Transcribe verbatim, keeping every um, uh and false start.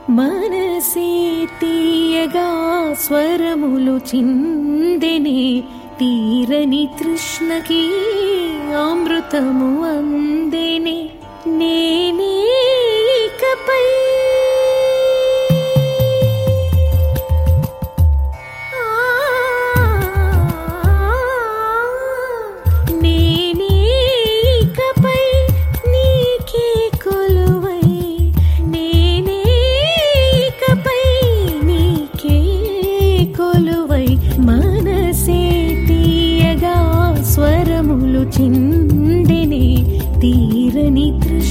మనసే తీయగా స్వరములు చిందెనే తీరని తృష్ణకి అమృతము అందెనే నేనే ఇకపై నేనే ఇకపై నీకే కొలువై నేనే ఇకపై నీకే కొలువై మనసే తీయగా స్వరములు చిందెనే తీరని తృష్ణ